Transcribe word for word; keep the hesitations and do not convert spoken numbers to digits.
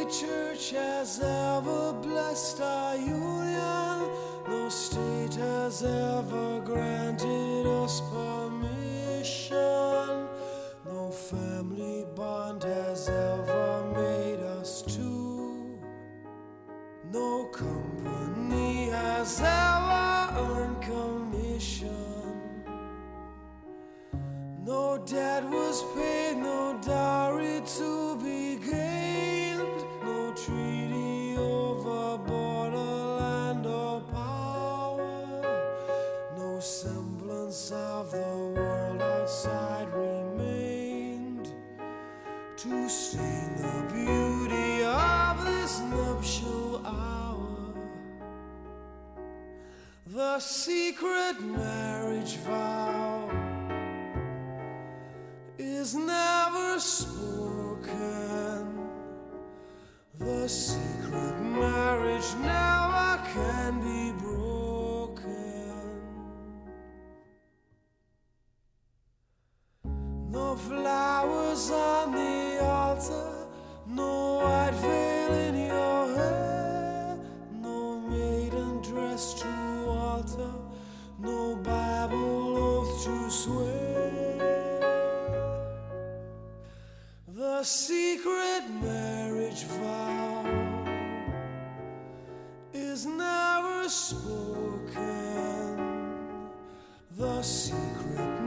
church has ever blessed our union. No state has ever granted us permission. No family bond has ever made us two. No company has ever earned commission. No debt was paid, no dowry to be gained. No treaty over borderland or power. No semblance of the world outside remained to stain the beauty of this nuptial hour. The secret marriage vow is never spoken. The secret marriage never can be broken. No flowers on the altar, no white veil in your hair, no maiden dress to alter, no Bible oath to swear. The secret marriage vow is never spoken. The secret